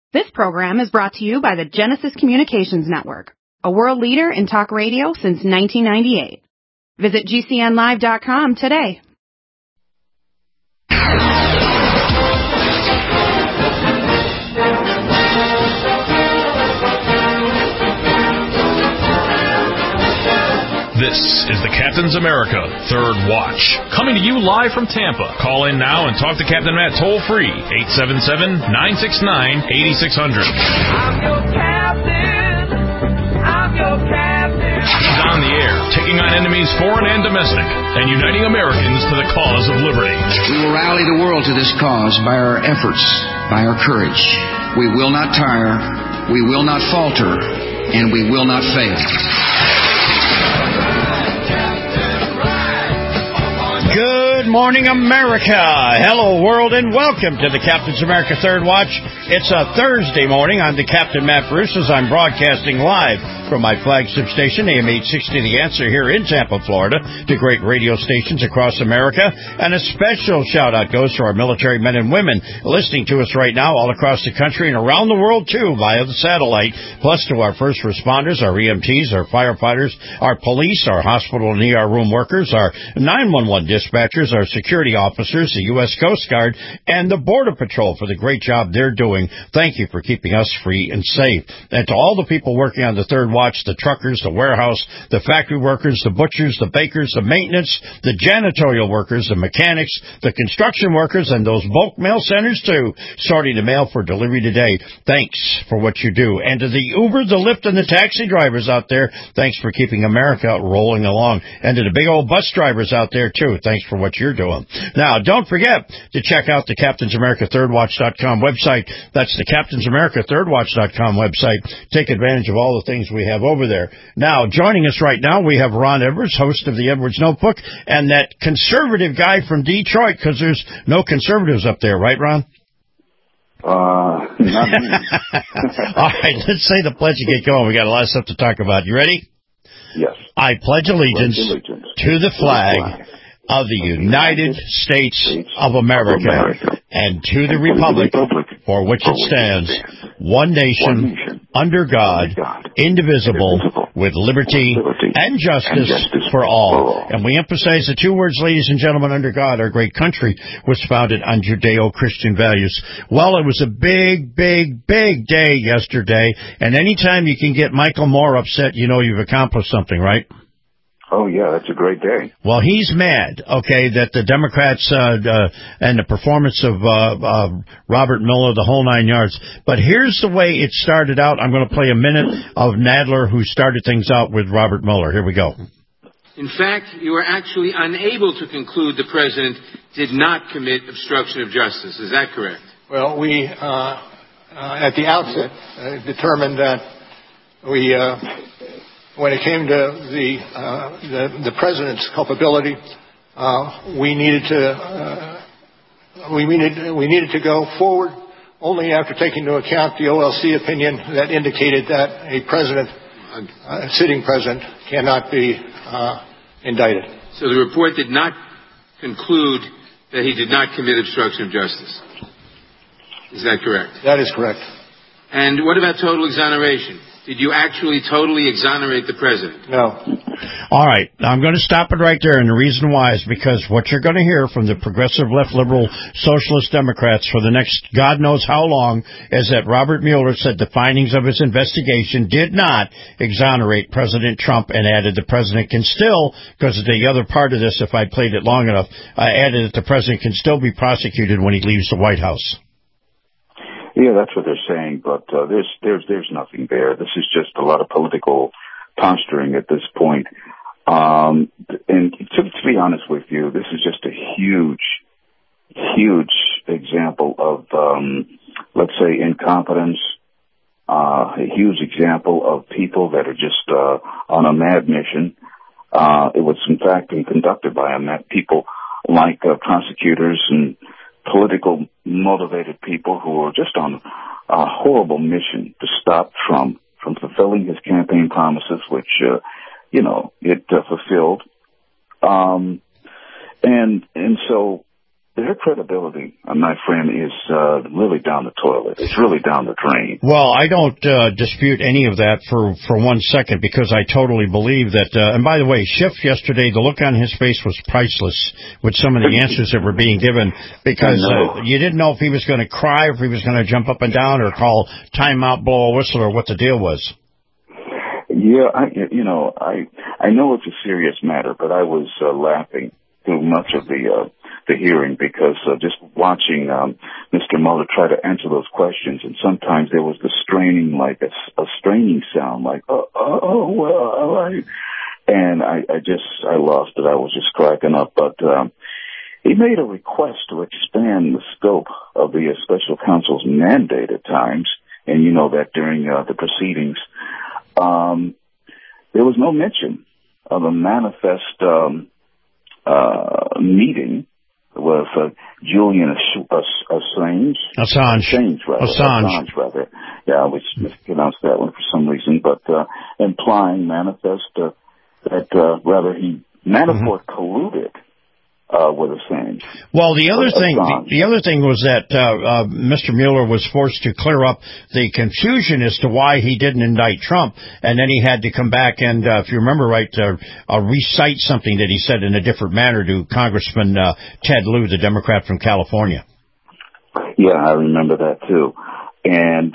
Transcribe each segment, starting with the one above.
This program is brought to you by the Genesis Communications Network, a world leader in talk radio since 1998. Visit GCNlive.com today. This is the Captain's America Third Watch, coming to you live from Tampa. Call in now and talk to Captain Matt toll-free, 877-969-8600. I'm your captain. I'm your captain. He's on the air, taking on enemies foreign and domestic, and uniting Americans to the cause of liberty. We will rally the world to this cause by our efforts, by our courage. We will not tire, we will not falter, and we will not fail. Good morning, America. Hello, world, and welcome to the Captain's America Third Watch. It's a Thursday morning. I'm the Captain Matt Bruce as I'm broadcasting live from my flagship station, AM 860 The Answer, here in Tampa, Florida, to great radio stations across America. And a special shout-out goes to our military men and women listening to us right now all across the country and around the world, too, via the satellite, plus to our first responders, our EMTs, our firefighters, our police, our hospital and ER room workers, our 911 dispatchers, our security officers, the U.S. Coast Guard, and the Border Patrol for the great job they're doing. Thank you for keeping us free and safe. And to all the people working on the Third Watch, the truckers, the warehouse, the factory workers, the butchers, the bakers, the maintenance, the janitorial workers, the mechanics, the construction workers, and those bulk mail centers, too, sorting the mail for delivery today. Thanks for what you do. And to the Uber, the Lyft, and the taxi drivers out there, thanks for keeping America rolling along. And to the big old bus drivers out there, too, thanks for what you're doing. Now, don't forget to check out the CaptainsAmericaThirdWatch.com website. That's the CaptainsAmericaThirdWatch.com website. Take advantage of all the things we have over there. Now, joining us right now, we have Ron Edwards, host of the Edwards Notebook, and that conservative guy from Detroit, because there's no conservatives up there, right, Ron? Not me. All right, let's say the pledge and get going. We got a lot of stuff to talk about. You ready? Yes. I pledge allegiance to the flag of the United States of America and to the republic for which it stands, one nation, under God, indivisible, with liberty and justice for all. And we emphasize the two words, ladies and gentlemen, under God. Our great country was founded on Judeo-Christian values. Well, it was a big, big, big day yesterday, and anytime you can get Michael Moore upset, you know you've accomplished something, right? Oh, yeah, that's a great day. Well, he's mad, okay, that the Democrats and the performance of Robert Mueller, the whole nine yards. But here's the way it started out. I'm going to play a minute of Nadler, who started things out with Robert Mueller. Here we go. In fact, you are actually unable to conclude the president did not commit obstruction of justice. Is that correct? Well, we, at the outset, determined that we... when it came to the president's culpability, we needed to go forward only after taking into account the OLC opinion that indicated that a president, a sitting president, cannot be indicted. So the report did not conclude that he did not commit obstruction of justice. Is that correct? That is correct. And what about total exoneration? Did you actually totally exonerate the president? No. All right. Now, I'm going to stop it right there, and the reason why is because what you're going to hear from the progressive left liberal socialist Democrats for the next God knows how long is that Robert Mueller said the findings of his investigation did not exonerate President Trump, and added the president can still, because of the other part of this, if I played it long enough, added that the president can still be prosecuted when he leaves the White House. Yeah, that's what they're saying, but there's nothing there. This is just a lot of political posturing at this point. And to be honest with you, this is just a huge example of, let's say, incompetence, a huge example of people that are just on a mad mission. It was, in fact, being conducted by people like prosecutors and political motivated people who are just on a horrible mission to stop Trump from fulfilling his campaign promises, which, it fulfilled. And so their credibility, my friend, is really down the toilet. It's really down the drain. Well, I don't dispute any of that for 1 second, because I totally believe that. And by the way, Schiff yesterday, the look on his face was priceless with some of the answers that were being given, because you didn't know if he was going to cry, or if he was going to jump up and down, or call timeout, blow a whistle, or what the deal was. Yeah, I know it's a serious matter, but I was laughing through much of the hearing, because just watching Mr. Mueller try to answer those questions, and sometimes there was the straining, like a straining sound, like and I lost it. I was just cracking up, but he made a request to expand the scope of the special counsel's mandate at times, and you know that during the proceedings, there was no mention of a manifest meeting with Julian Assange. Assange, rather. Yeah, I always mispronounced that one for some reason, but implying manifest that rather he Manafort colluded with Assange. Well, the other thing was that Mr. Mueller was forced to clear up the confusion as to why he didn't indict Trump, and then he had to come back and, if you remember right, recite something that he said in a different manner to Congressman Ted Lieu, the Democrat from California. Yeah, I remember that too. And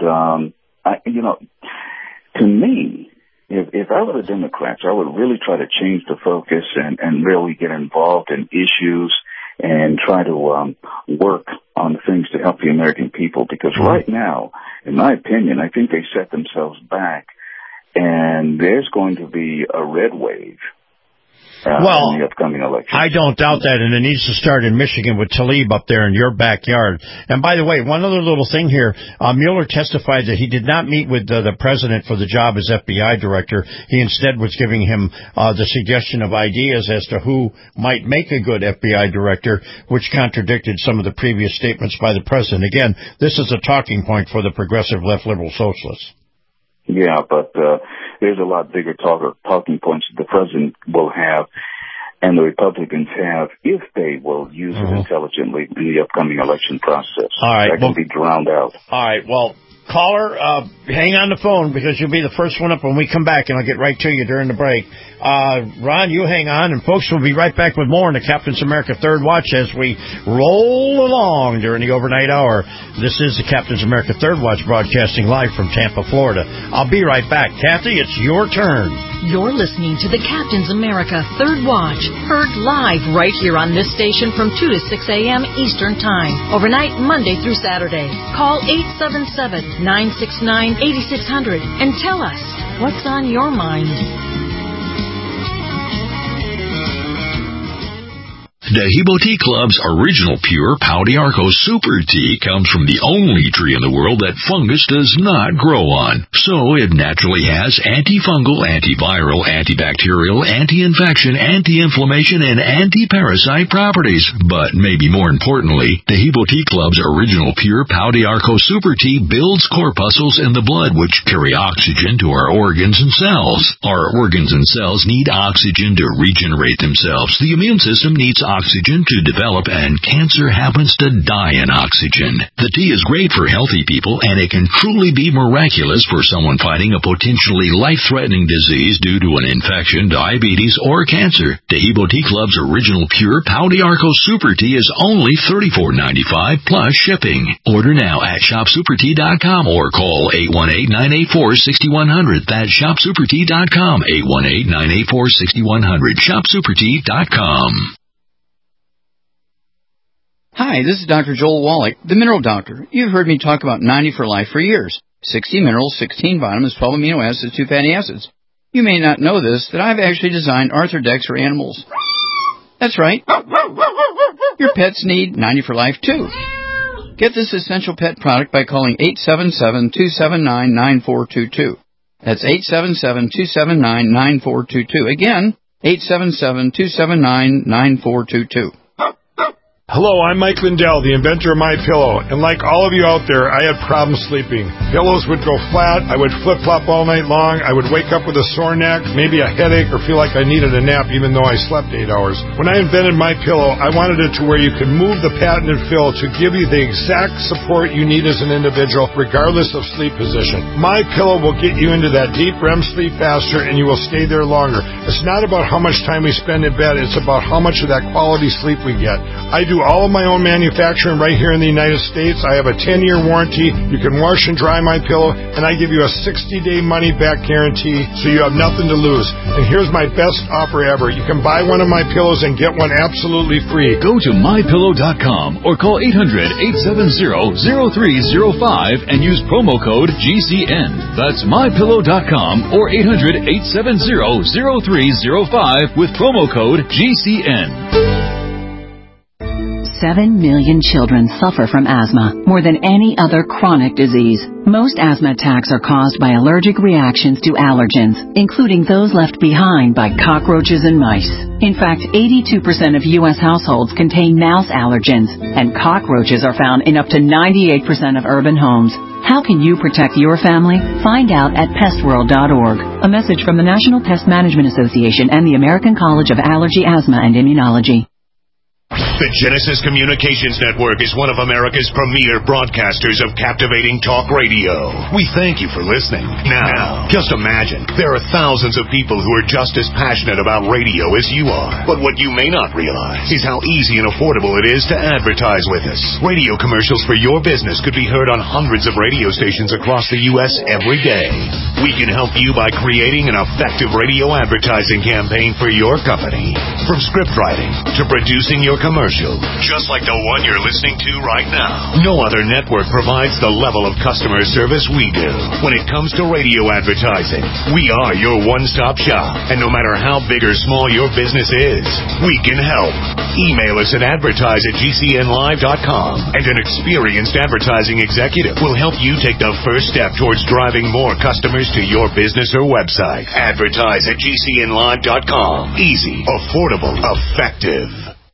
to me, if I were the Democrats, I would really try to change the focus and really get involved in issues and try to work on things to help the American people. Because right now, in my opinion, I think they set themselves back, and there's going to be a red wave in the upcoming election. I don't doubt that, and it needs to start in Michigan with Tlaib up there in your backyard. And by the way, one other little thing here, Mueller testified that he did not meet with the president for the job as FBI director. He instead was giving him the suggestion of ideas as to who might make a good FBI director, which contradicted some of the previous statements by the president. Again, this is a talking point for the progressive left liberal socialists. Yeah, but there's a lot bigger talking points that the president will have and the Republicans have if they will use it intelligently in the upcoming election process. All right. That can be drowned out. All right. Well, caller, hang on the phone, because you'll be the first one up when we come back, and I'll get right to you during the break. Ron, you hang on, and folks, we'll be right back with more in the Captain's America Third Watch as we roll along during the overnight hour. This is the Captain's America Third Watch, broadcasting live from Tampa, Florida. I'll be right back. Kathy, it's your turn. You're listening to the Captain's America Third Watch, heard live right here on this station from 2 to 6 a.m. Eastern Time, overnight Monday through Saturday. Call 877-969-8600 and tell us what's on your mind. Dahibo Tea Club's original pure Pau d'Arco Super Tea comes from the only tree in the world that fungus does not grow on. So it naturally has antifungal, antiviral, antibacterial, anti-infection, anti-inflammation, and anti-parasite properties. But maybe more importantly, Dahibo Tea Club's original pure Pau d'Arco Super Tea builds corpuscles in the blood which carry oxygen to our organs and cells. Our organs and cells need oxygen to regenerate themselves. The immune system needs oxygen to develop, and cancer happens to die in oxygen. The tea is great for healthy people, and it can truly be miraculous for someone fighting a potentially life-threatening disease due to an infection, diabetes, or cancer. Dahibo Tea Club's original pure Pau d'Arco Super Tea is only $34.95 plus shipping. Order now at shopsupertea.com or call 818-984-6100. That's shopsupertea.com, 818-984-6100, shopsupertea.com. Hi, this is Dr. Joel Wallach, the Mineral Doctor. You've heard me talk about 90 for Life for years. 60 minerals, 16 vitamins, 12 amino acids, 2 fatty acids. You may not know this, that I've actually designed Arthrodex for animals. That's right. Your pets need 90 for Life, too. Get this essential pet product by calling 877-279-9422. That's 877-279-9422. Again, 877-279-9422. Hello, I'm Mike Lindell, the inventor of MyPillow, and like all of you out there, I had problems sleeping. Pillows would go flat, I would flip-flop all night long, I would wake up with a sore neck, maybe a headache, or feel like I needed a nap even though I slept 8 hours. When I invented MyPillow, I wanted it to where you could move the patented fill to give you the exact support you need as an individual, regardless of sleep position. MyPillow will get you into that deep REM sleep faster, and you will stay there longer. It's not about how much time we spend in bed, it's about how much of that quality sleep we get. I do all of my own manufacturing right here in the United States. I have a 10-year warranty. You can wash and dry my pillow, and I give you a 60-day money-back guarantee, so you have nothing to lose. And here's my best offer ever. You can buy one of my pillows and get one absolutely free. Go to MyPillow.com or call 800-870-0305 and use promo code GCN. That's MyPillow.com or 800-870-0305 with promo code GCN. 7 million children suffer from asthma, more than any other chronic disease. Most asthma attacks are caused by allergic reactions to allergens, including those left behind by cockroaches and mice. In fact, 82% of U.S. households contain mouse allergens, and cockroaches are found in up to 98% of urban homes. How can you protect your family? Find out at pestworld.org. A message from the National Pest Management Association and the American College of Allergy, Asthma, and Immunology. The Genesis Communications Network is one of America's premier broadcasters of captivating talk radio. We thank you for listening. Now, just imagine, there are thousands of people who are just as passionate about radio as you are. But what you may not realize is how easy and affordable it is to advertise with us. Radio commercials for your business could be heard on hundreds of radio stations across the U.S. every day. We can help you by creating an effective radio advertising campaign for your company. From script writing to producing your commercial, just like the one you're listening to right now. No other network provides the level of customer service we do. When it comes to radio advertising, we are your one-stop shop. And no matter how big or small your business is, we can help. Email us at advertise@gcnlive.com, and an experienced advertising executive will help you take the first step towards driving more customers to your business or website. Advertise@gcnlive.com. Easy, affordable, effective.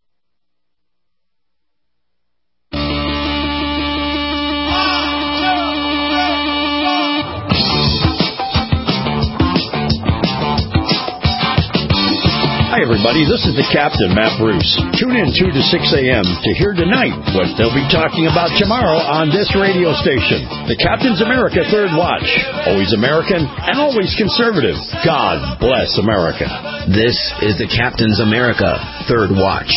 Hi, everybody. This is the Captain, Matt Bruce. Tune in 2 to 6 a.m. to hear tonight what they'll be talking about tomorrow on this radio station. The Captain's America Third Watch. Always American and always conservative. God bless America. This is the Captain's America Third Watch.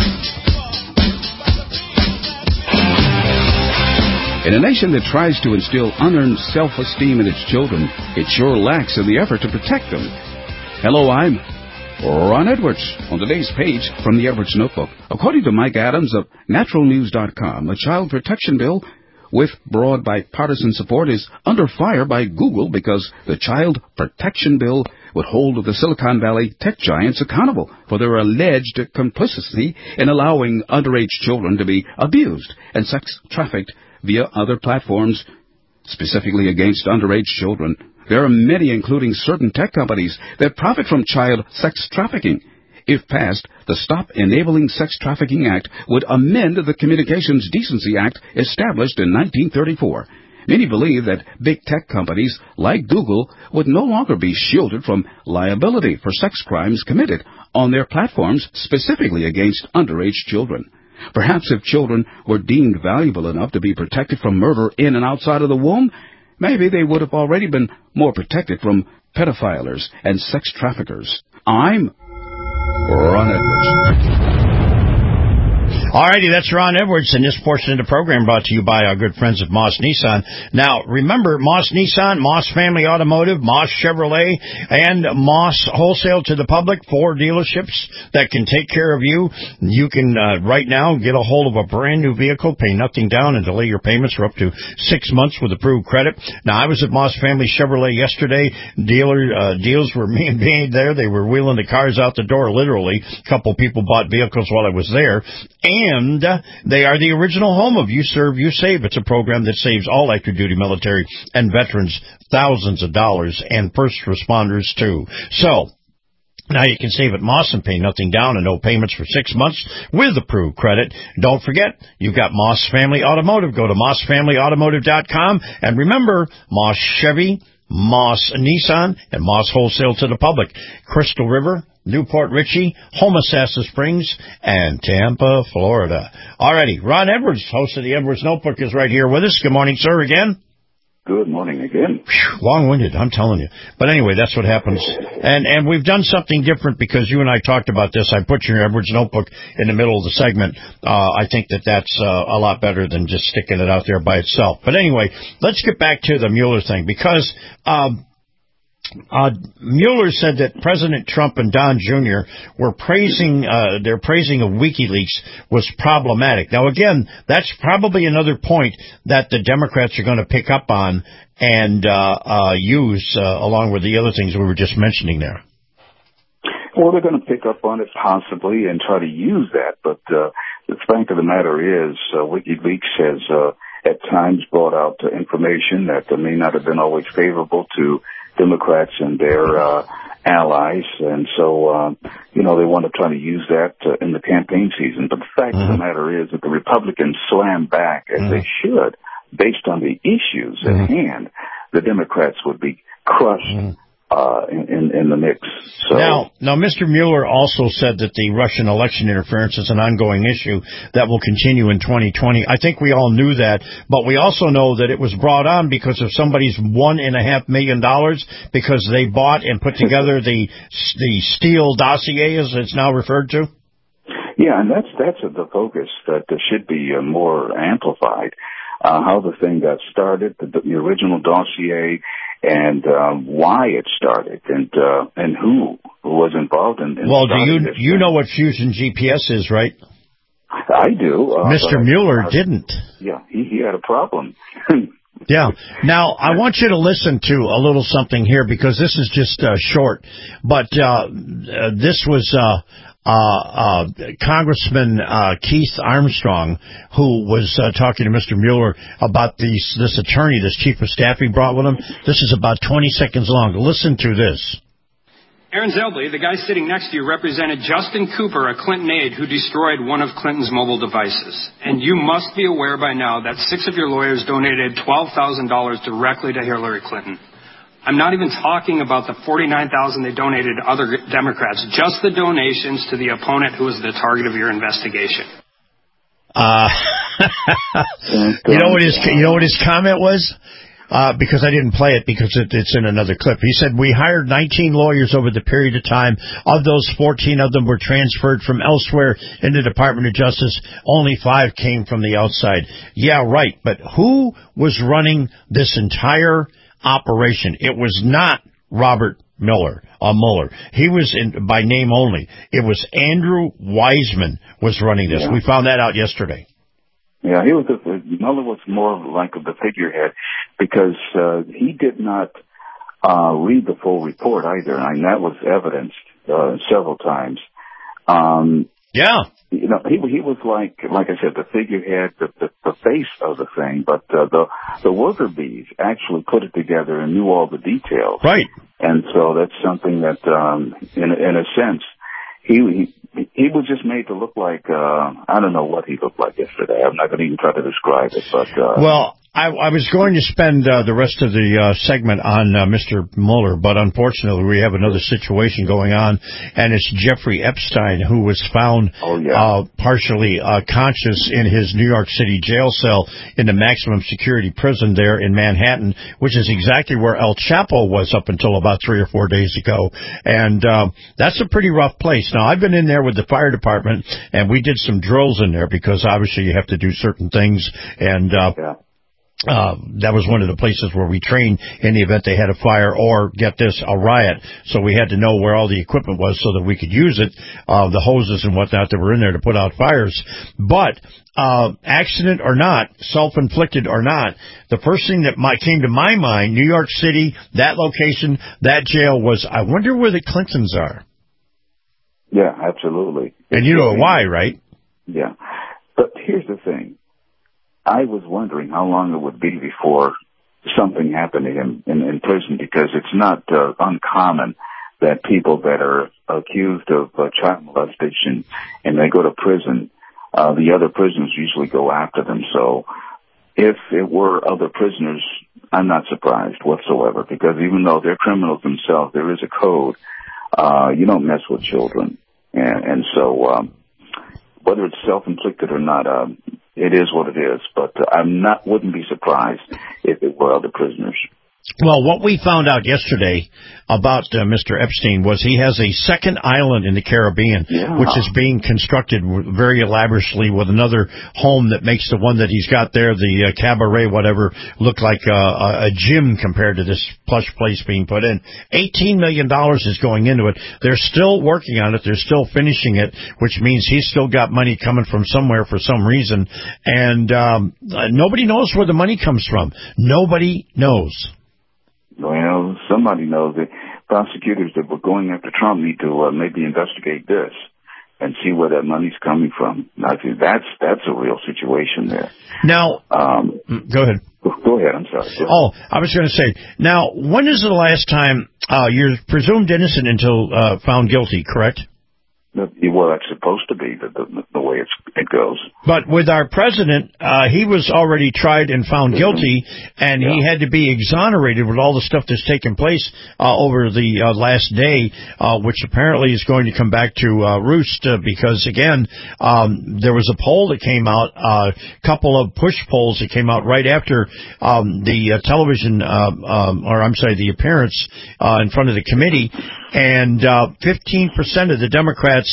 In a nation that tries to instill unearned self-esteem in its children, it sure lacks in the effort to protect them. Hello, I'm Ron Edwards. On today's page from the Edwards Notebook, according to Mike Adams of naturalnews.com, a child protection bill with broad bipartisan support is under fire by Google because the child protection bill would hold the Silicon Valley tech giants accountable for their alleged complicity in allowing underage children to be abused and sex trafficked via other platforms, specifically against underage children. There are many, including certain tech companies, that profit from child sex trafficking. If passed, the Stop Enabling Sex Trafficking Act would amend the Communications Decency Act established in 1934. Many believe that big tech companies like Google would no longer be shielded from liability for sex crimes committed on their platforms, specifically against underage children. Perhaps if children were deemed valuable enough to be protected from murder in and outside of the womb, maybe they would have already been more protected from pedophilers and sex traffickers. I'm Ron Edwards. All righty, that's Ron Edwards, and this portion of the program brought to you by our good friends at Moss Nissan. Now, remember, Moss Nissan, Moss Family Automotive, Moss Chevrolet, and Moss Wholesale to the Public, 4 dealerships that can take care of you. You can, right now, get a hold of a brand-new vehicle, pay nothing down, and delay your payments for up to 6 months with approved credit. Now, I was at Moss Family Chevrolet yesterday. Deals were being made there. They were wheeling the cars out the door, literally. A couple people bought vehicles while I was there. And they are the original home of You Serve, You Save. It's a program that saves all active duty military and veterans thousands of dollars, and first responders too. So, Now you can save at Moss and pay nothing down and no payments for 6 months with approved credit. Don't forget, you've got Moss Family Automotive. Go to mossfamilyautomotive.com. And remember, Moss Chevy, Moss Nissan, and Moss Wholesale to the Public. Crystal River, Newport Richey, Homosassa Springs, and Tampa, Florida. Alrighty, Ron Edwards, host of the Edwards Notebook, is right here with us. Good morning, sir, again. Good morning again. Long-winded, I'm telling you. But anyway, that's what happens. And we've done something different because you and I talked about this. I put your Edwards Notebook in the middle of the segment. I think that's a lot better than just sticking it out there by itself. But anyway, let's get back to the Mueller thing because Mueller said that President Trump and Don Jr. were praising their praising of WikiLeaks was problematic. Now, again, that's probably another point that the Democrats are going to pick up on and use along with the other things we were just mentioning there. Well, they're going to pick up on it possibly and try to use that. But the fact of the matter is WikiLeaks has at times brought out information that may not have been always favorable to Democrats and their allies, and so they want to try to use that in the campaign season. But the fact of the matter is that the Republicans slam back, as they should, based on the issues at hand. The Democrats would be crushed in the mix. So now, Mr. Mueller also said that the Russian election interference is an ongoing issue that will continue in 2020. I think we all knew that, but we also know that it was brought on because of somebody's $1.5 million because they bought and put together the Steele dossier, as it's now referred to. Yeah, and that's the focus that should be more amplified. How the thing got started, the original dossier, and why it started, and who was involved in well, do you know what Fusion GPS is, right? I do. Mr. Mueller didn't. Yeah, he had a problem. Yeah. Now, I want you to listen to a little something here because this is just short, but this was Congressman Keith Armstrong, who was talking to Mr. Mueller about this attorney, this chief of staff he brought with him. This is about 20 seconds long. Listen to this. Aaron Zelbley, the guy sitting next to you, represented Justin Cooper, a Clinton aide who destroyed one of Clinton's mobile devices. And you must be aware by now that 6 of your lawyers donated $12,000 directly to Hillary Clinton. I'm not even talking about the $49,000 they donated to other Democrats, just the donations to the opponent who was the target of your investigation. You know what his comment was? Because I didn't play it because it's in another clip. He said, we hired 19 lawyers over the period of time. Of those, 14 of them were transferred from elsewhere in the Department of Justice. Only 5 came from the outside. Yeah, right. But who was running this entire operation? It was not Robert Mueller. He was by name only. It was Andrew Weissmann was running this. Yeah. We found that out yesterday. Yeah, Mueller was more like the figurehead because he did not read the full report either, and that was evidenced several times. Yeah. He was like I said, the figurehead, the face of the thing, but the worker bees actually put it together and knew all the details. Right. And so that's something that, in a sense, he was just made to look like, I don't know what he looked like yesterday. I'm not going to even try to describe it, but, well, I was going to spend the rest of the segment on Mr. Mueller, but unfortunately we have another situation going on, and it's Jeffrey Epstein, who was found partially conscious in his New York City jail cell in the maximum security prison there in Manhattan, which is exactly where El Chapo was up until about 3 or 4 days ago. And that's a pretty rough place. Now, I've been in there with the fire department, and we did some drills in there because obviously you have to do certain things, and that was one of the places where we trained in the event they had a fire or, get this, a riot. So we had to know where all the equipment was so that we could use it, the hoses and whatnot that were in there to put out fires. But accident or not, self-inflicted or not, the first thing that came to my mind, New York City, that location, that jail, was, I wonder where the Clintons are. Yeah, absolutely. And you know why, right? Yeah. But here's the thing. I was wondering how long it would be before something happened to him in prison, because it's not uncommon that people that are accused of child molestation and they go to prison, the other prisoners usually go after them. So if it were other prisoners, I'm not surprised whatsoever, because even though they're criminals themselves, there is a code. You don't mess with children. And so whether it's self-inflicted or not, it is what it is. But wouldn't be surprised if it were other prisoners. Well, what we found out yesterday about Mr. Epstein was he has a second island in the Caribbean, which is being constructed very elaborately with another home that makes the one that he's got there, the cabaret, whatever, look like a gym compared to this plush place being put in. $18 million is going into it. They're still working on it. They're still finishing it, which means he's still got money coming from somewhere for some reason. And nobody knows where the money comes from. Nobody knows. Well, somebody knows it. Prosecutors that were going after Trump need to maybe investigate this and see where that money's coming from. I think that's a real situation there. Now, go ahead. Go ahead. I'm sorry. Oh, I was going to say, now, when is the last time you're presumed innocent until found guilty, correct? Well, that's supposed to be the way it goes. But with our president, he was already tried and found guilty, and he had to be exonerated with all the stuff that's taken place over the last day, which apparently is going to come back to roost because, again, there was a poll that came out, a couple of push polls that came out right after the television, the appearance in front of the committee, and 15% of the Democrats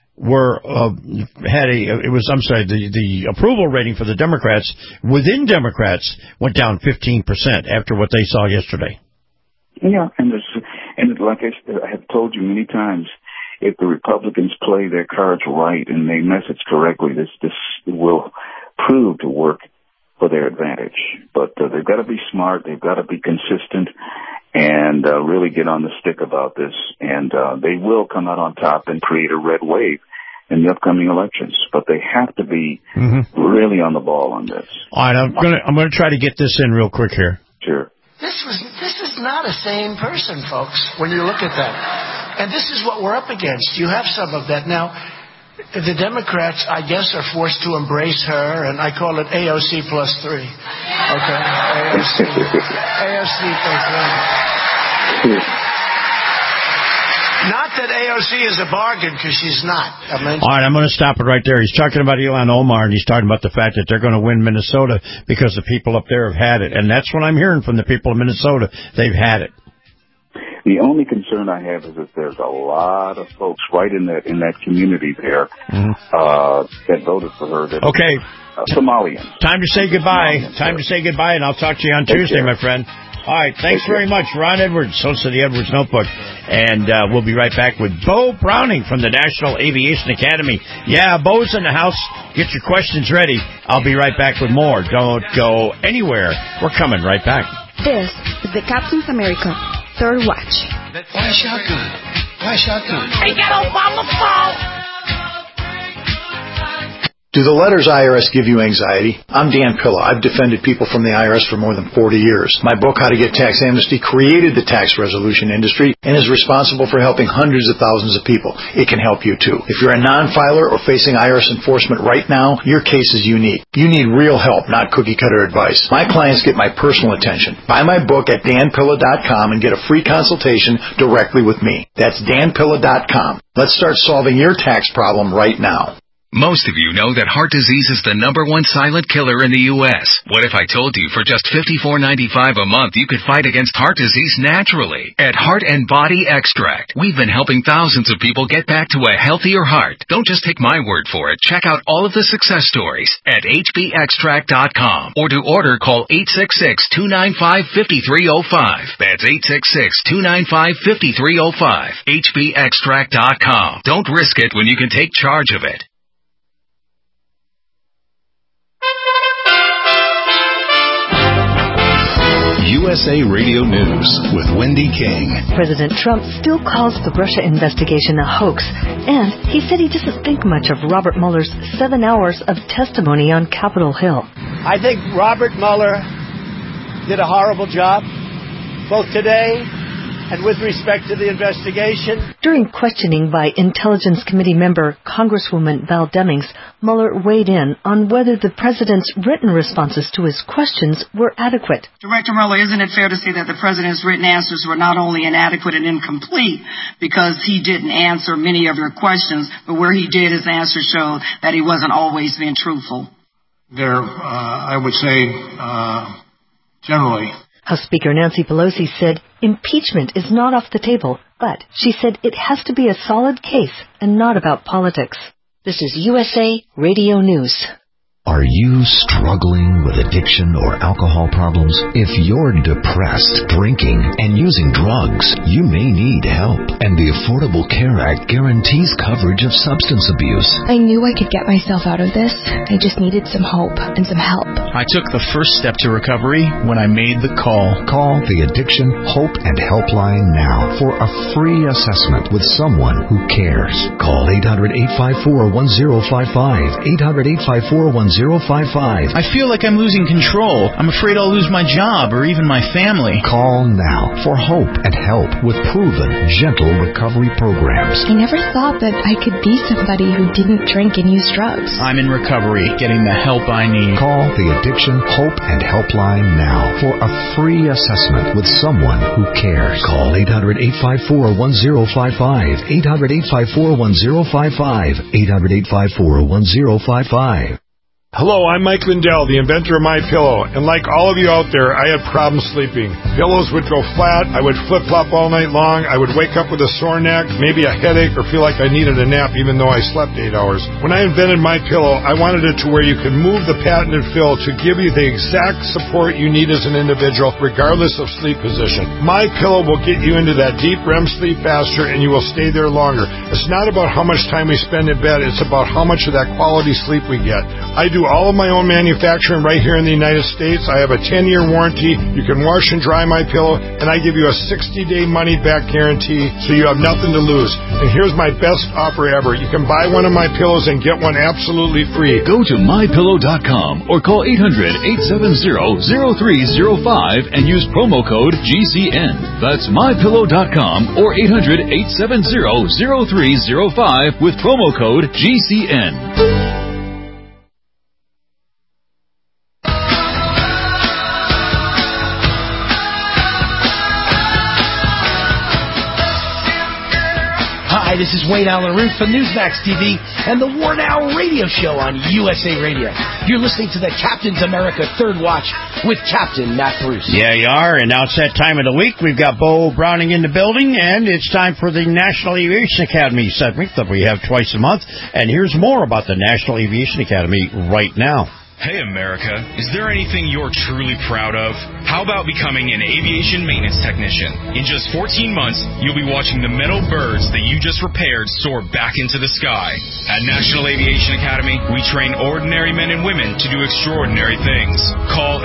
the approval rating for the Democrats within Democrats went down 15% after what they saw yesterday. Yeah, and like I have told you many times, if the Republicans play their cards right and they message correctly, this will prove to work for their advantage. But they've got to be smart, they've got to be consistent, and really get on the stick about this, and they will come out on top and create a red wave in the upcoming elections. But they have to be really on the ball on this. All right, I'm gonna try to get this in real quick here. Sure. This is not a sane person, folks, when you look at that. And this is what we're up against. You have some of that. Now, the Democrats, I guess, are forced to embrace her, and I call it AOC plus 3. Okay? AOC plus 3. Not that AOC is a bargain, because she's not. All right, I'm going to stop it right there. He's talking about Ilhan Omar, and he's talking about the fact that they're going to win Minnesota because the people up there have had it. And that's what I'm hearing from the people of Minnesota. They've had it. The only concern I have is that there's a lot of folks right in that community there that voted for her. Okay. Somalians. Time to say goodbye. Time to say goodbye, and I'll talk to you on Tuesday, my friend. All right, thanks very much. Ron Edwards, host of the Edwards Notebook. And we'll be right back with Bo Browning from the National Aviation Academy. Yeah, Bo's in the house. Get your questions ready. I'll be right back with more. Don't go anywhere. We're coming right back. This is the Captain's America Third Watch. Why shotgun? Why shotgun? Hey, get off my phone! Do the letters IRS give you anxiety? I'm Dan Pilla. I've defended people from the IRS for more than 40 years. My book, How to Get Tax Amnesty, created the tax resolution industry and is responsible for helping hundreds of thousands of people. It can help you too. If you're a non-filer or facing IRS enforcement right now, your case is unique. You need real help, not cookie-cutter advice. My clients get my personal attention. Buy my book at danpilla.com and get a free consultation directly with me. That's danpilla.com. Let's start solving your tax problem right now. Most of you know that heart disease is the #1 silent killer in the U.S. What if I told you for just $54.95 a month you could fight against heart disease naturally? At Heart and Body Extract, we've been helping thousands of people get back to a healthier heart. Don't just take my word for it. Check out all of the success stories at hbextract.com. Or to order, call 866-295-5305. That's 866-295-5305. hbextract.com. Don't risk it when you can take charge of it. USA Radio News with Wendy King. President Trump still calls the Russia investigation a hoax, and he said he doesn't think much of Robert Mueller's 7 hours of testimony on Capitol Hill. I think Robert Mueller did a horrible job, both today And with respect to the investigation? During questioning by Intelligence Committee member Congresswoman Val Demings, Mueller weighed in on whether the president's written responses to his questions were adequate. Director Mueller, isn't it fair to say that the president's written answers were not only inadequate and incomplete because he didn't answer many of your questions, but where he did, his answers showed that he wasn't always being truthful? I would say, generally. House Speaker Nancy Pelosi said impeachment is not off the table, but she said it has to be a solid case and not about politics. This is USA Radio News. Are you struggling with addiction or alcohol problems? If you're depressed, drinking, and using drugs, you may need help. And the Affordable Care Act guarantees coverage of substance abuse. I knew I could get myself out of this. I just needed some hope and some help. I took the first step to recovery when I made the call. Call the Addiction Hope and Helpline now for a free assessment with someone who cares. Call 800-854-1055. 800-854-1055. I feel like I'm losing control. I'm afraid I'll lose my job or even my family. Call now for hope and help with proven, gentle recovery programs. I never thought that I could be somebody who didn't drink and use drugs. I'm in recovery, getting the help I need. Call the Addiction Hope and Helpline now for a free assessment with someone who cares. Call 800-854-1055. 800-854-1055. 800-854-1055. Hello, I'm Mike Lindell, the inventor of MyPillow, and like all of you out there, I had problems sleeping. Pillows would go flat, I would flip-flop all night long, I would wake up with a sore neck, maybe a headache, or feel like I needed a nap even though I slept 8 hours. When I invented MyPillow, I wanted it to where you could move the patented fill to give you the exact support you need as an individual, regardless of sleep position. MyPillow will get you into that deep REM sleep faster, and you will stay there longer. It's not about how much time we spend in bed, it's about how much of that quality sleep we get. I do all of my own manufacturing right here in the United States. I have a 10-year warranty. You can wash and dry my pillow, and I give you a 60-day money-back guarantee, so you have nothing to lose. And here's my best offer ever. You can buy one of my pillows and get one absolutely free. Go to MyPillow.com or call 800-870-0305 and use promo code GCN. That's MyPillow.com or 800-870-0305 with promo code GCN. Hi, this is Wayne Allen Root from Newsmax TV and the War Now radio show on USA Radio. You're listening to the Captain's America Third Watch with Captain Matt Bruce. Yeah, you are, and now it's that time of the week. We've got Bo Browning in the building, and it's time for the National Aviation Academy segment that we have twice a month. And here's more about the National Aviation Academy right now. Hey, America, is there anything you're truly proud of? How about becoming an aviation maintenance technician? In just 14 months, you'll be watching the metal birds that you just repaired soar back into the sky. At National Aviation Academy, we train ordinary men and women to do extraordinary things. Call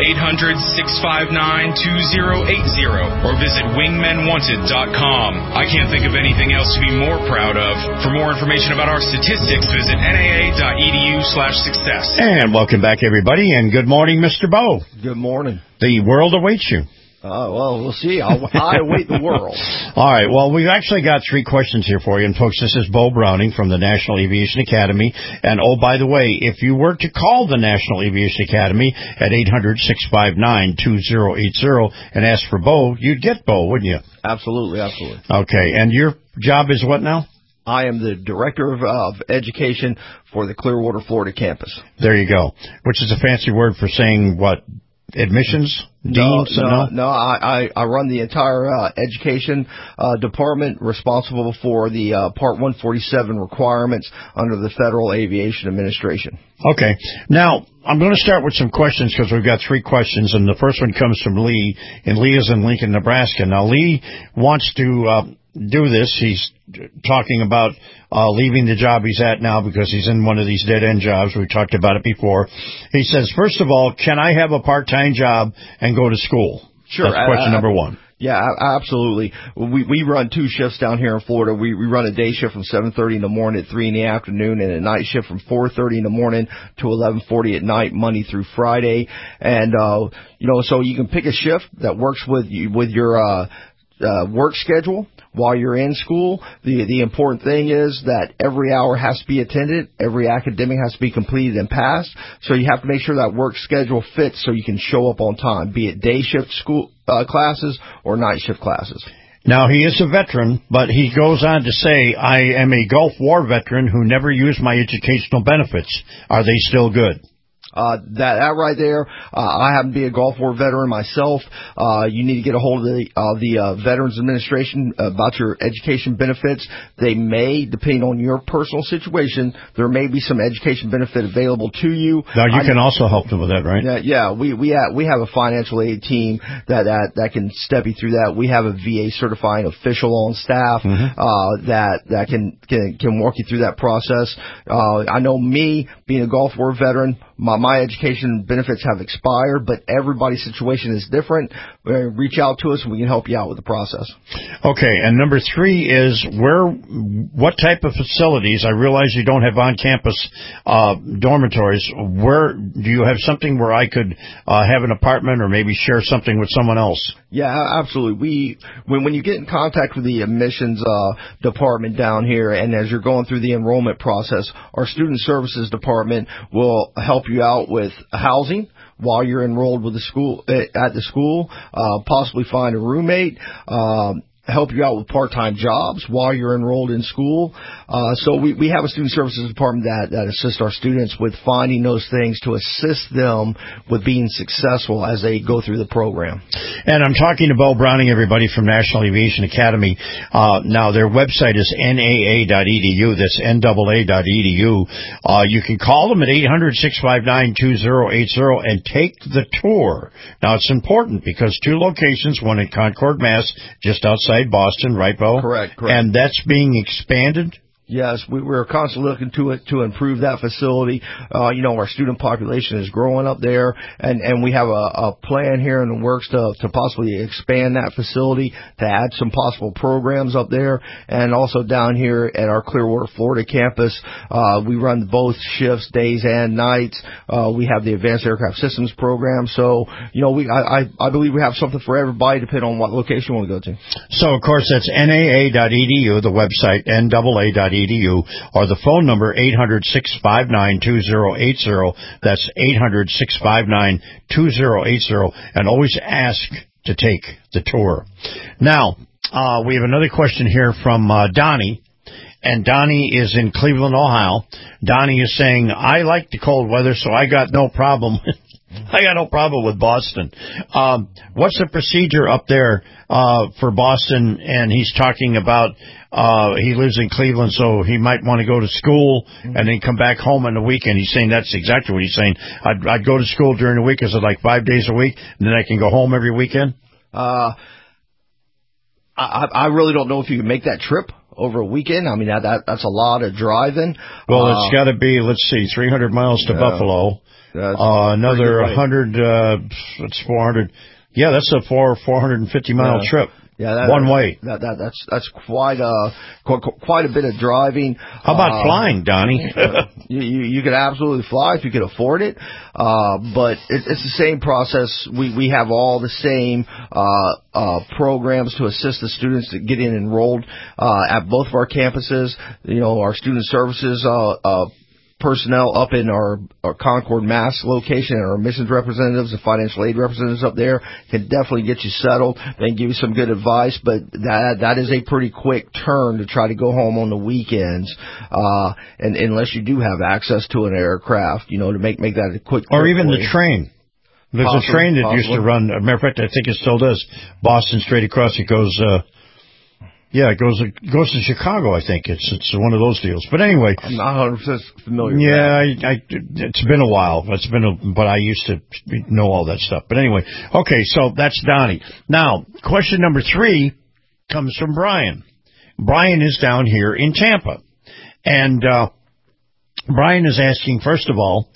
800-659-2080 or visit wingmenwanted.com. I can't think of anything else to be more proud of. For more information about our statistics, visit naa.edu/success. And welcome back, everybody, and good morning, Mr. Bo. Good morning. The world awaits you. Well, we'll see. I await the world. All right. Well, we've actually got 3 questions here for you. And, folks, this is Bo Browning from the National Aviation Academy. And, oh, by the way, if you were to call the National Aviation Academy at 800-659-2080 and ask for Bo, you'd get Bo, wouldn't you? Absolutely, absolutely. Okay. And your job is what now? I am the Director of Education for the Clearwater, Florida campus. There you go. Which is a fancy word for saying what? Admissions? Deans? No. I run the entire education department, responsible for the Part 147 requirements under the Federal Aviation Administration. Okay. Now, I'm going to start with some questions because we've got 3 questions, and the first one comes from Lee, and Lee is in Lincoln, Nebraska. Now, Lee wants to do this. He's talking about leaving the job he's at now because he's in one of these dead-end jobs. We talked about it before. He says, first of all, can I have a part-time job and go to school? Sure. That's question number 1. Yeah, absolutely. We run 2 shifts down here in Florida. We run a day shift from 7:30 in the morning to 3 in the afternoon, and a night shift from 4:30 in the morning to 11:40 at night, Monday through Friday. And so you can pick a shift that works with your work schedule while you're in school. The important thing is that every hour has to be attended, every academic has to be completed and passed. So you have to make sure that work schedule fits so you can show up on time, be it day shift school classes or night shift classes. Now, he is a veteran, but he goes on to say, I am a Gulf War veteran who never used my educational benefits. Are they still good? That right there, I happen to be a Gulf War veteran myself. You need to get a hold of the Veterans Administration about your education benefits. They may, depending on your personal situation, there may be some education benefit available to you. Now, you can also help them with that, right? Yeah. We have a financial aid team that can step you through that. We have a VA certifying official on staff, that can walk you through that process. I know me, being a Gulf War veteran, my education benefits have expired, but everybody's situation is different. Reach out to us and we can help you out with the process. Okay, and number 3 is what type of facilities? I realize you don't have on-campus dormitories. Where do you have something where I could have an apartment or maybe share something with someone else? Yeah, absolutely. When you get in contact with the admissions department down here, and as you're going through the enrollment process, our student services department will help you out with housing while you're enrolled with at the school, possibly find a roommate, help you out with part-time jobs while you're enrolled in school. So we have a student services department that assists our students with finding those things to assist them with being successful as they go through the program. And I'm talking to Bo Browning, everybody, from National Aviation Academy. Now, their website is naa.edu. That's NAA.edu. You can call them at 800-659-2080 and take the tour. Now, it's important because 2 locations, one in Concord, Mass., just outside Boston, right, Bo? Correct. And that's being expanded? Yes, we're constantly looking to improve that facility. Our student population is growing up there, and we have a plan here in the works to possibly expand that facility, to add some possible programs up there, and also down here at our Clearwater, Florida campus, we run both shifts, days and nights. We have the Advanced Aircraft Systems program, so I believe we have something for everybody, depending on what location we want to go to. So, of course, that's NAA.edu, the website, NAA.edu. Or the phone number 800-659-2080. That's 800-659-2080, and always ask to take the tour. Now, we have another question here from Donnie, and Donnie is in Cleveland, Ohio. Donnie is saying, I like the cold weather, so I got no problem. I got no problem with Boston. What's the procedure up there for Boston? And he's talking about he lives in Cleveland, so he might want to go to school and then come back home on the weekend. He's saying that's exactly what he's saying. I'd go to school during the week, is it like 5 days a week, and then I can go home every weekend? I really don't know if you can make that trip over a weekend. I mean, that's a lot of driving. Well, it's got to be, 300 miles to Buffalo. Another 100, it's 400. Yeah, that's a 450-mile trip. Yeah, one way. That's quite a bit of driving. How about flying, Donnie? You could absolutely fly if you could afford it, but it's the same process. We have all the same programs to assist the students to get enrolled at both of our campuses. Our student services personnel up in our Concord, Mass. location, and our admissions representatives and financial aid representatives up there can definitely get you settled. They can give you some good advice, but that is a pretty quick turn to try to go home on the weekends, and unless you do have access to an aircraft, to make that a quick trip. Or even the train. There's a train that used to run. As a matter of fact, I think it still does. Boston straight across. It goes. It goes to Chicago, I think. It's one of those deals. But anyway. I'm not 100% familiar with that. It's been a while. But I used to know all that stuff. But anyway. Okay, so that's Donnie. Now, question number 3 comes from Brian. Brian is down here in Tampa. And Brian is asking, first of all,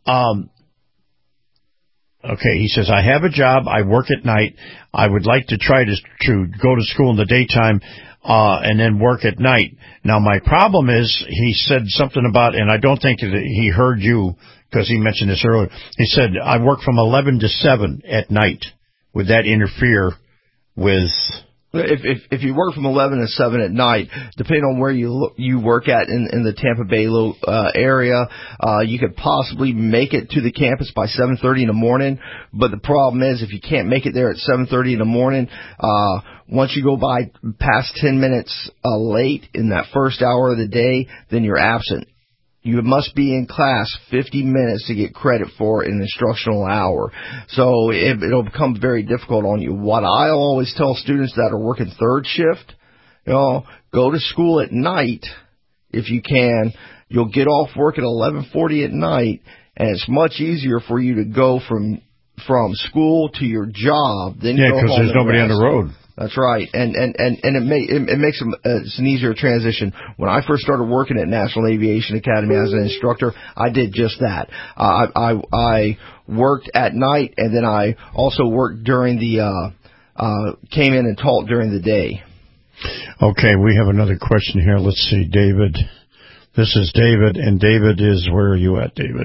okay, he says, I have a job. I work at night. I would like to try to go to school in the daytime and then work at night. Now, my problem is, he said something about, and I don't think that he heard you because he mentioned this earlier. He said, I work from 11 to 7 at night. Would that interfere with If you work from 11 to 7 at night, depending on where you work at in the Tampa Bay area, you could possibly make it to the campus by 7:30 in the morning. But the problem is, if you can't make it there at 7:30 in the morning, once you go by past 10 minutes late in that first hour of the day, then you're absent. You must be in class 50 minutes to get credit for an instructional hour. So it'll become very difficult on you. What I always tell students that are working third shift, go to school at night if you can. You'll get off work at 11:40 at night, and it's much easier for you to go from school to your job than go home. Yeah, because there's nobody on the road. That's right, and it makes it's an easier transition. When I first started working at National Aviation Academy as an instructor, I did just that. I worked at night, and then I also worked during came in and taught during the day. Okay, we have another question here. Let's see, David. This is David, and David is, where are you at, David?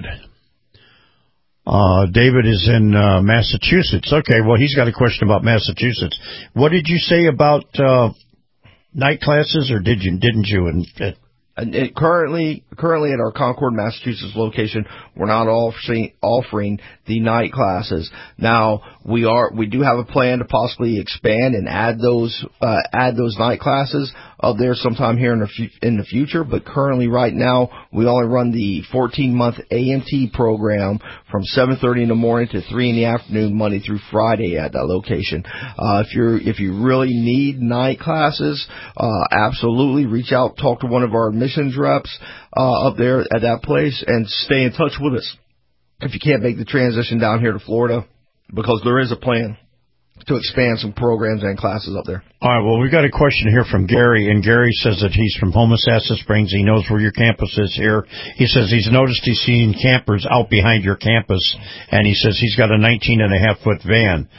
David is in Massachusetts. Okay, well, he's got a question about Massachusetts. What did you say about night classes, or didn't you? And currently at our Concord, Massachusetts location, we're not offering the night classes. Now we do have a plan to possibly expand and add those night classes up there sometime here in the future. But currently, right now, we only run the 14-month AMT program from 7:30 in the morning to 3 in the afternoon, Monday through Friday at that location. If you really need night classes, absolutely reach out, talk to one of our admissions reps up there at that place, and stay in touch with us if you can't make the transition down here to Florida, because there is a plan to expand some programs and classes up there. All right, well, we've got a question here from Gary, and Gary says that he's from Homosassa Springs. He knows where your campus is here. He says he's noticed he's seen campers out behind your campus, and he says he's got a 19.5-foot van.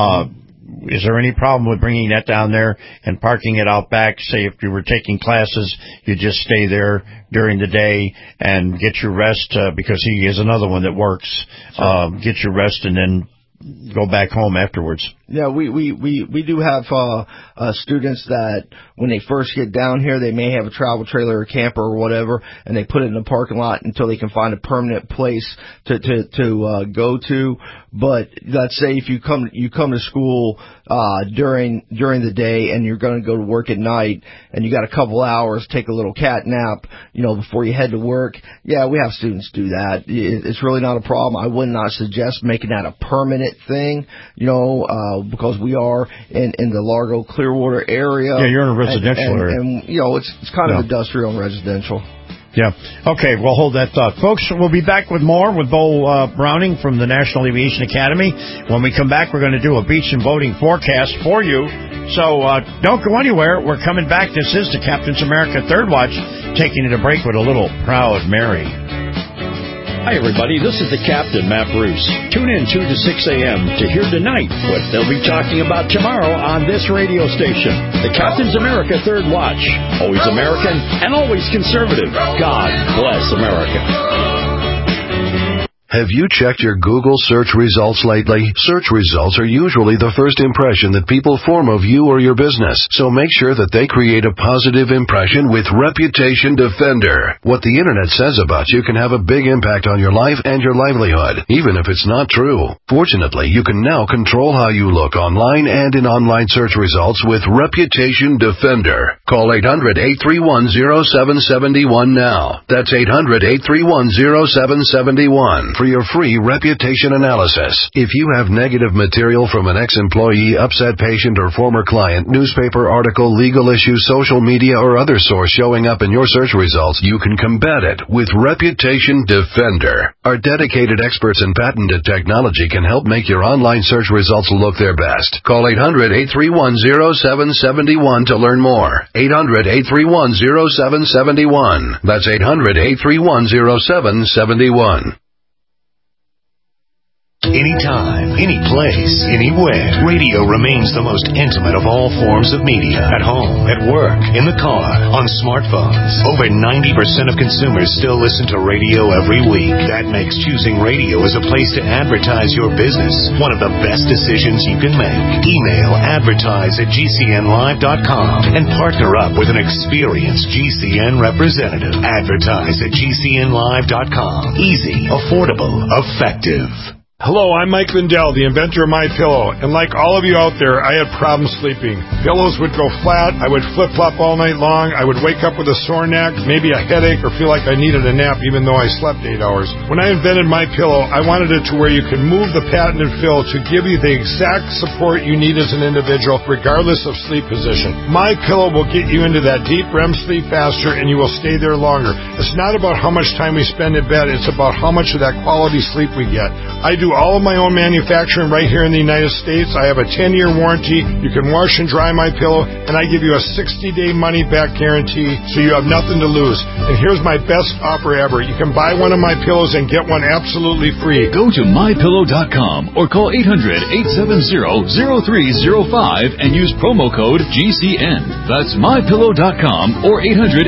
Is there any problem with bringing that down there and parking it out back? Say if you were taking classes, you just stay there during the day and get your rest, because he is another one that works. Get your rest and then go back home afterwards. Yeah, we do have students that when they first get down here, they may have a travel trailer or camper or whatever, and they put it in the parking lot until they can find a permanent place to go to. But let's say if you come to school during the day and you're going to go to work at night, and you got a couple hours, take a little cat nap, before you head to work. Yeah, we have students do that. It's really not a problem. I would not suggest making that a permanent thing, because we are in the Largo Clearwater area. Yeah, you're in a residential area. And it's kind of industrial and residential. Yeah. Okay, well, hold that thought. Folks, we'll be back with more with Bo Browning from the National Aviation Academy. When we come back, we're going to do a beach and boating forecast for you. So don't go anywhere. We're coming back. This is the Captain's America Third Watch, taking it a break with a little Proud Mary. Hi, everybody. This is the Captain, Matt Bruce. Tune in 2 to 6 a.m. to hear tonight what they'll be talking about tomorrow on this radio station. The Captain's America Third Watch. Always American and always conservative. God bless America. Have you checked your Google search results lately? Search results are usually the first impression that people form of you or your business, so make sure that they create a positive impression with Reputation Defender. What the Internet says about you can have a big impact on your life and your livelihood, even if it's not true. Fortunately, you can now control how you look online and in online search results with Reputation Defender. Call 800-831-0771 now. That's 800-831-0771. For your free reputation analysis. If you have negative material from an ex-employee, upset patient, or former client, newspaper article, legal issue, social media, or other source showing up in your search results, you can combat it with Reputation Defender. Our dedicated experts in patented technology can help make your online search results look their best. Call 800-831-0771 to learn more. 800-831-0771. That's 800-831-0771. Anytime, any place, anywhere. Radio remains the most intimate of all forms of media. At home, at work, in the car, on smartphones. Over 90% of consumers still listen to radio every week. That makes choosing radio as a place to advertise your business one of the best decisions you can make. Email advertise@gcnlive.com and partner up with an experienced GCN representative. Advertise@gcnlive.com. Easy, affordable, effective. Hello, I'm Mike Lindell, the inventor of MyPillow, and like all of you out there, I had problems sleeping. Pillows would go flat, I would flip-flop all night long, I would wake up with a sore neck, maybe a headache, or feel like I needed a nap even though I slept 8 hours. When I invented MyPillow, I wanted it to where you could move the patented fill to give you the exact support you need as an individual, regardless of sleep position. MyPillow will get you into that deep REM sleep faster, and you will stay there longer. It's not about how much time we spend in bed, it's about how much of that quality sleep we get. I do all of my own manufacturing right here in the United States. I have a 10-year warranty. You can wash and dry MyPillow, and I give you a 60-day money-back guarantee, so you have nothing to lose. And here's my best offer ever. You can buy one of my pillows and get one absolutely free. Go to MyPillow.com or call 800-870-0305 and use promo code GCN. That's MyPillow.com or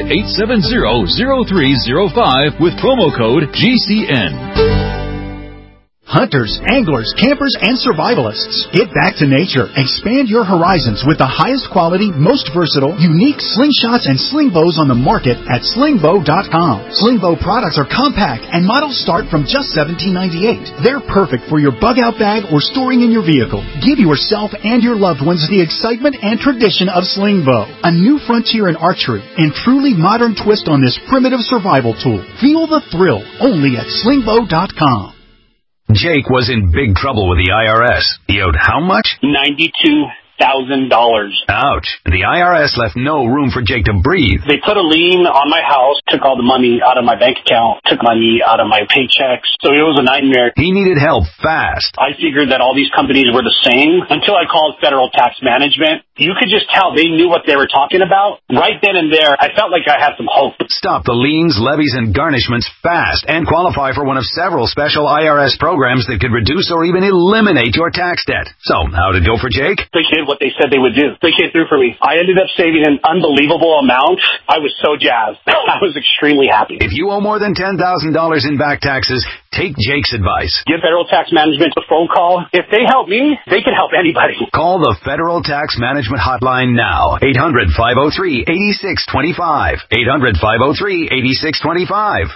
800-870-0305 with promo code GCN. Hunters, anglers, campers, and survivalists. Get back to nature. Expand your horizons with the highest quality, most versatile, unique slingshots and sling bows on the market at slingbow.com. Slingbow products are compact and models start from just $17.98. They're perfect for your bug-out bag or storing in your vehicle. Give yourself and your loved ones the excitement and tradition of Slingbow, a new frontier in archery and truly modern twist on this primitive survival tool. Feel the thrill only at slingbow.com. Jake was in big trouble with the IRS. He owed how much? $92,000. Ouch. The IRS left no room for Jake to breathe. They put a lien on my house, took all the money out of my bank account, took money out of my paychecks. So it was a nightmare. He needed help fast. I figured that all these companies were the same until I called Federal Tax Management. You could just tell they knew what they were talking about. Right then and there, I felt like I had some hope. Stop the liens, levies, and garnishments fast and qualify for one of several special IRS programs that could reduce or even eliminate your tax debt. So, how did it go for Jake? They did what they said they would do. They came through for me. I ended up saving an unbelievable amount. I was so jazzed. I was extremely happy. If you owe more than $10,000 in back taxes, take Jake's advice. Give Federal Tax Management a phone call. If they help me, they can help anybody. Call the Federal Tax Management hotline now. 800-503-8625. 800-503-8625.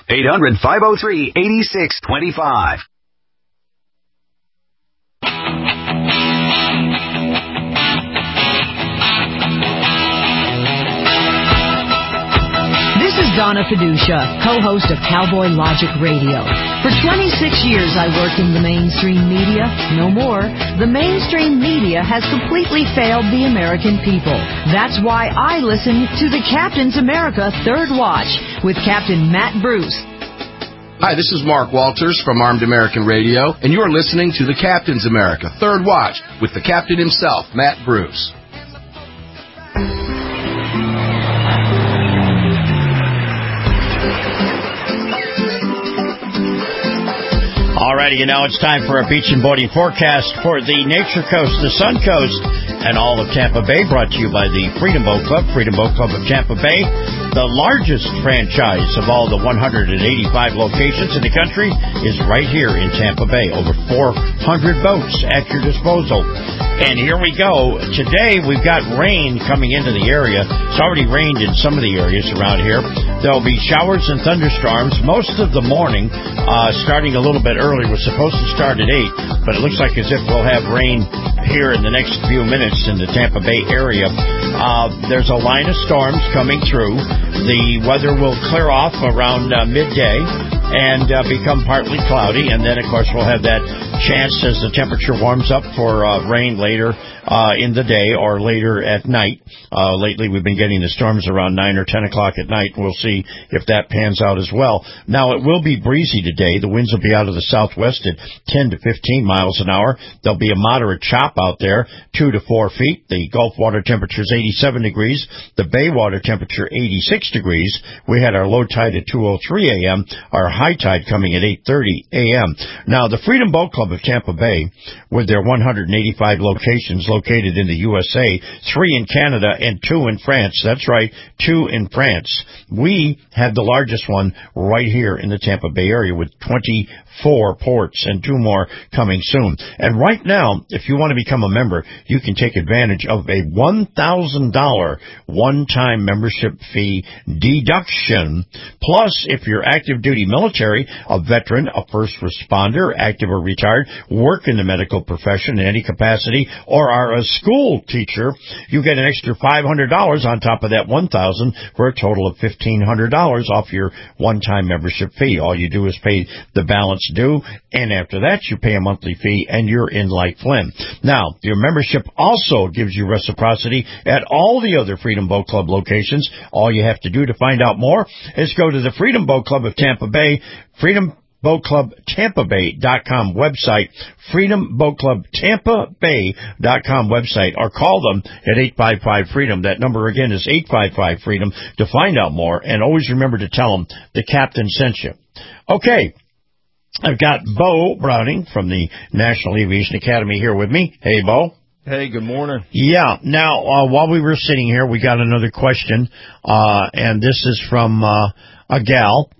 800-503-8625. Donna Fiducia, co-host of Cowboy Logic Radio. For 26 years I worked in the mainstream media. No more. The mainstream media has completely failed the American people. That's why I listen to the Captain's America Third Watch with Captain Matt Bruce. Hi, this is Mark Walters from Armed American Radio, and you're listening to the Captain's America Third Watch with the Captain himself, Matt Bruce. Alrighty, now it's time for a beach and boating forecast for the Nature Coast, the Sun Coast, and all of Tampa Bay, brought to you by the Freedom Boat Club of Tampa Bay, the largest franchise of all the 185 locations in the country, is right here in Tampa Bay. Over 400 boats at your disposal. And here we go. Today we've got rain coming into the area. It's already rained in some of the areas around here. There'll be showers and thunderstorms most of the morning, starting a little bit early. We're supposed to start at 8, but it looks like as if we'll have rain here in the next few minutes in the Tampa Bay area. There's a line of storms coming through. The weather will clear off around midday and become partly cloudy, and then, of course, we'll have that chance as the temperature warms up for rain later in the day or later at night. Lately, we've been getting the storms around 9 or 10 o'clock at night. We'll see if that pans out as well. Now, it will be breezy today. The winds will be out of the southwest at 10 to 15 miles an hour. There'll be a moderate chop out there, 2 to 4 feet. The Gulf water temperature is 87 degrees. The Bay water temperature, 86 degrees. We had our low tide at 2:03 a.m. Our high tide coming at 8:30 a.m. Now, the Freedom Boat Club of Tampa Bay, with their 185 locations located in the USA, 3 in Canada and 2 in France. That's right, 2 in France. We have the largest one right here in the Tampa Bay area with 24 ports and 2 more coming soon. And right now, if you want to become a member, you can take advantage of a $1,000 one-time membership fee deduction. Plus, if you're active duty military, a veteran, a first responder, active or retired, work in the medical profession in any capacity, or are a school teacher, you get an extra $500 on top of that $1,000 for a total of $1,500 off your one-time membership fee. All you do is pay the balance due, and after that you pay a monthly fee and you're in like Flynn. Now, your membership also gives you reciprocity at all the other Freedom Boat Club locations. All you have to do to find out more is go to the Freedom Boat Club of Tampa Bay, FreedomBoatClubTampaBay.com website, FreedomBoatClubTampaBay.com website, or call them at 855-FREEDOM. That number again is 855-FREEDOM to find out more, and always remember to tell them the captain sent you. Okay. I've got Bo Browning from the National Aviation Academy here with me. Hey, Bo. Hey, good morning. Yeah. Now, while we were sitting here, we got another question, and this is from a gal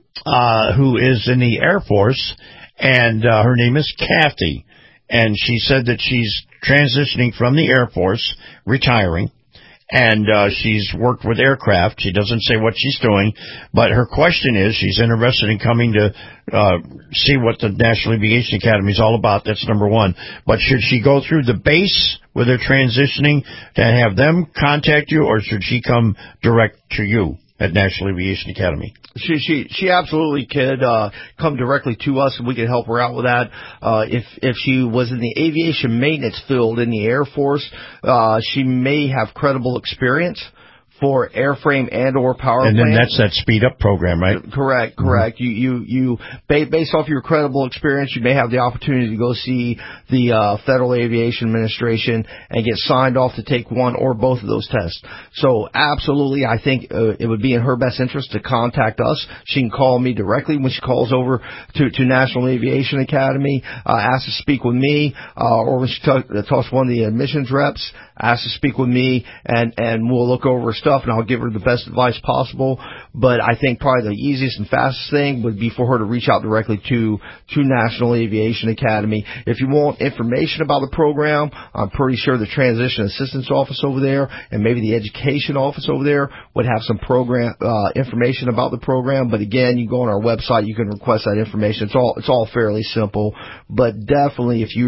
who is in the Air Force, and her name is Kathy. And she said that she's transitioning from the Air Force, retiring, and she's worked with aircraft. She doesn't say what she's doing, but her question is she's interested in coming to see what the National Aviation Academy is all about. That's number one. But should she go through the base where they're transitioning to have them contact you, or should she come direct to you at National Aviation Academy? She absolutely could come directly to us, and we could help her out with that. If she was in the aviation maintenance field in the Air Force, she may have credible experience for airframe and or power plant. And then that's that speed up program, right? Correct. Mm-hmm. You based off your credible experience, you may have the opportunity to go see the Federal Aviation Administration and get signed off to take one or both of those tests. So absolutely, I think it would be in her best interest to contact us. She can call me directly when she calls over to National Aviation Academy, ask to speak with me, or when she talks to one of the admissions reps, ask to speak with me, and we'll look over her stuff, and I'll give her the best advice possible. But I think probably the easiest and fastest thing would be for her to reach out directly to National Aviation Academy. If you want information about the program, I'm pretty sure the Transition Assistance Office over there and maybe the Education Office over there would have some program information about the program. But again, you go on our website, you can request that information. It's all fairly simple. But definitely, if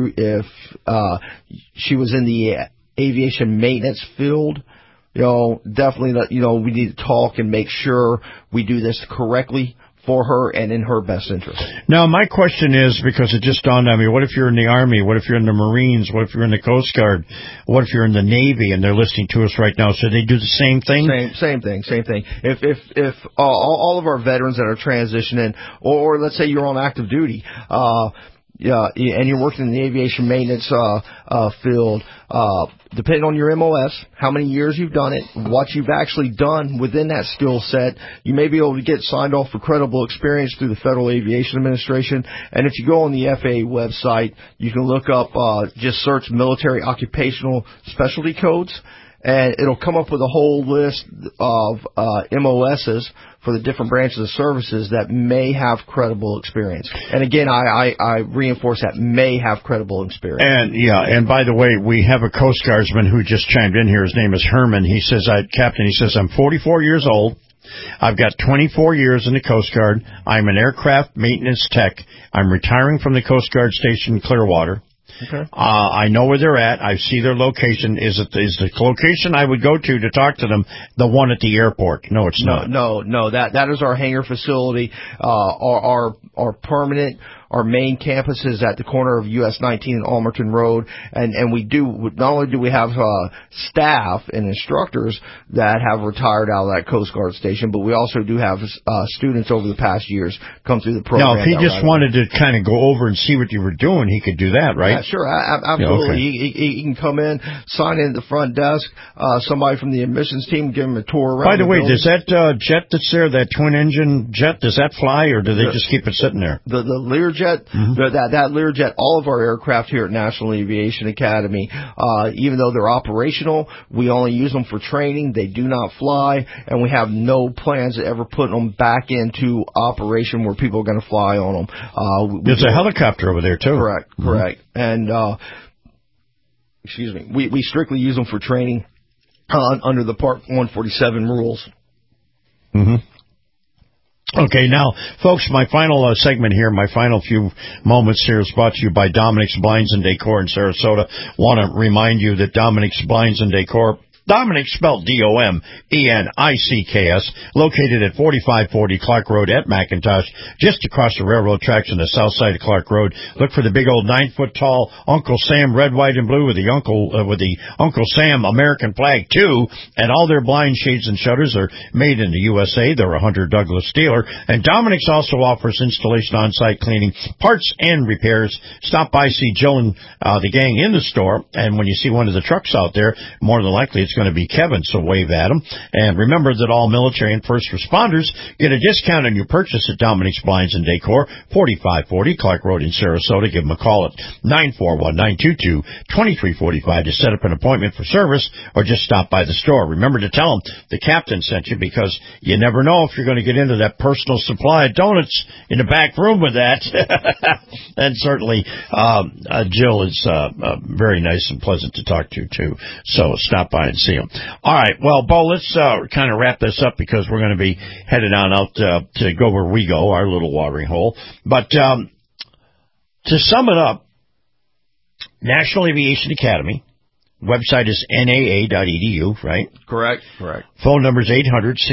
she was in the aviation maintenance field, definitely, we need to talk and make sure we do this correctly for her and in her best interest. Now, my question is, because it just dawned on me, what if you're in the Army? What if you're in the Marines? What if you're in the Coast Guard? What if you're in the Navy and they're listening to us right now? So they do the same thing? Same thing. If all of our veterans that are transitioning, or let's say you're on active duty, and you're working in the aviation maintenance field, depending on your MOS, how many years you've done it, what you've actually done within that skill set, you may be able to get signed off for credible experience through the Federal Aviation Administration. And if you go on the FAA website, you can look up, just search military occupational specialty codes, and it'll come up with a whole list of MOSs for the different branches of services that may have credible experience. And again, I reinforce that, may have credible experience. And by the way, we have a Coast Guardsman who just chimed in here. His name is Herman. He says, Captain, I'm 44 years old. I've got 24 years in the Coast Guard. I'm an aircraft maintenance tech. I'm retiring from the Coast Guard station in Clearwater. Okay. I know where they're at. I see their location. Is the location I would go to talk to them the one at the airport? No, it's not. No. That is our hangar facility. Our permanent Our main campus is at the corner of US 19 and Almerton Road, and we do, not only do we have staff and instructors that have retired out of that Coast Guard station, but we also do have students over the past years come through the program. Now, if he just wanted to kind of go over and see what you were doing, he could do that, right? Yeah, sure, absolutely. Yeah, okay. He can come in, sign in at the front desk. Somebody from the admissions team give him a tour around. By the way, building. does that jet that's there, that twin-engine jet, does that fly, or do they just keep it sitting there? The Learjet, that Learjet, all of our aircraft here at National Aviation Academy, even though they're operational, we only use them for training. They do not fly, and we have no plans to ever put them back into operation where people are going to fly on them. There's a helicopter over there, too. Correct. And, excuse me, we strictly use them for training under the Part 147 rules. Okay, now, folks, my final segment here, my final few moments here is brought to you by Dominic's Blinds and Decor in Sarasota. Want to remind you that Dominic's Blinds and Decor, Dominic spelled D-O-M-E-N-I-C-K-S, located at 4540 Clark Road at McIntosh, just across the railroad tracks on the south side of Clark Road. Look for the big old 9-foot-tall Uncle Sam red, white, and blue with the Uncle Sam American flag too. And all their blind shades and shutters are made in the USA. They're a Hunter Douglas dealer. And Dominic's also offers installation, on-site cleaning, parts, and repairs. Stop by, see Jill and the gang in the store. And when you see one of the trucks out there, more than likely it's going to be Kevin, so wave at him. And remember that all military and first responders get a discount on your purchase at Dominic's Blinds and Decor, 4540 Clark Road in Sarasota. Give them a call at 941-922-2345 to set up an appointment for service, or just stop by the store. Remember to tell them the captain sent you, because you never know if you're going to get into that personal supply of donuts in the back room with that. And certainly Jill is very nice and pleasant to talk to, too. So stop by and see him. All right. Well, Bo, let's kind of wrap this up, because we're going to be headed on out to go where we go, our little watering hole. But to sum it up, National Aviation Academy, website is naa.edu, right? Correct. Phone number is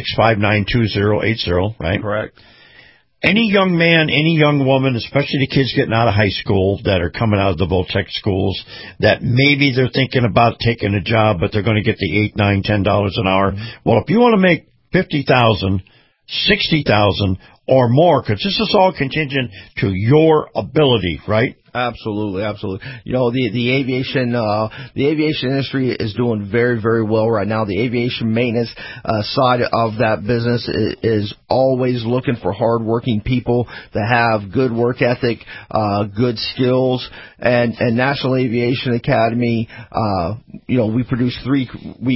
800-659-2080, right? Correct. Any young man, any young woman, especially the kids getting out of high school that are coming out of the Voltech schools, that maybe they're thinking about taking a job, but they're going to get the $8, $9, $10 an hour. Well, if you want to make $50,000, $60,000 or more, because this is all contingent to your ability, right? Absolutely. You know, the aviation industry is doing very, very well right now. The aviation maintenance side of that business is always looking for hardworking people that have good work ethic, good skills, and National Aviation Academy. You know, we do 3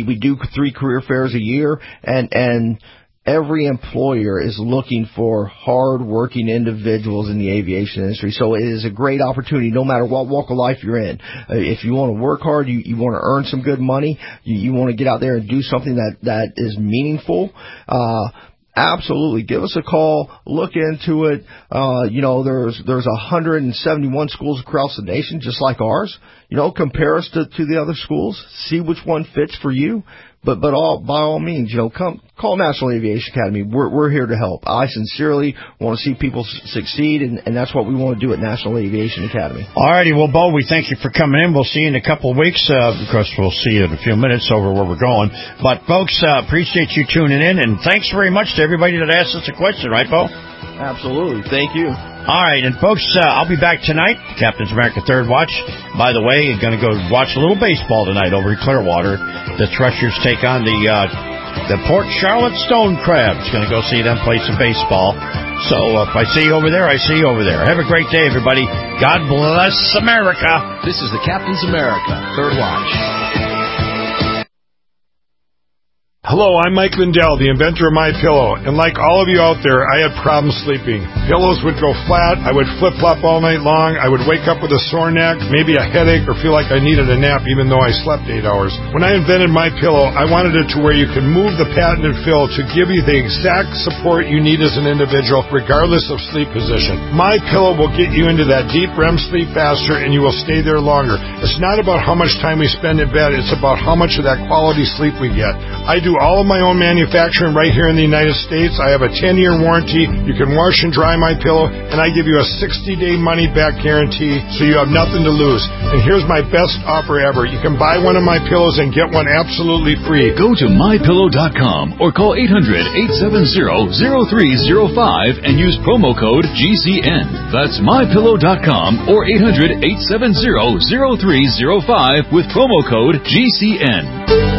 career fairs a year, and every employer is looking for hard-working individuals in the aviation industry. So it is a great opportunity no matter what walk of life you're in. If you want to work hard, you want to earn some good money, you want to get out there and do something that is meaningful, absolutely. Give us a call. Look into it. You know, there's 171 schools across the nation just like ours. You know, compare us to the other schools. See which one fits for you. But by all means, you know, call National Aviation Academy. We're here to help. I sincerely want to see people succeed, and that's what we want to do at National Aviation Academy. All righty. Well, Bo, we thank you for coming in. We'll see you in a couple of weeks. Of course, we'll see you in a few minutes over where we're going. But, folks, appreciate you tuning in, and thanks very much to everybody that asked us a question. Right, Bo? Absolutely. Thank you. All right, and folks, I'll be back tonight, Captain's America Third Watch. By the way, going to go watch a little baseball tonight over at Clearwater. The Threshers take on the Port Charlotte Stone Crabs. Going to go see them play some baseball. So if I see you over there, I see you over there. Have a great day, everybody. God bless America. This is the Captain's America Third Watch. Hello, I'm Mike Lindell, the inventor of MyPillow, and like all of you out there, I had problems sleeping. Pillows would go flat, I would flip-flop all night long, I would wake up with a sore neck, maybe a headache, or feel like I needed a nap even though I slept 8 hours. When I invented MyPillow, I wanted it to where you could move the patented fill to give you the exact support you need as an individual, regardless of sleep position. MyPillow will get you into that deep REM sleep faster, and you will stay there longer. It's not about how much time we spend in bed, it's about how much of that quality sleep we get. I do all of my own manufacturing right here in the United States. I have a 10-year warranty. You can wash and dry my pillow, and I give you a 60-day money-back guarantee, so you have nothing to lose. And here's my best offer ever. You can buy one of my pillows and get one absolutely free. Go to mypillow.com or call 800-870-0305 and use promo code GCN. That's mypillow.com or 800-870-0305 with promo code GCN.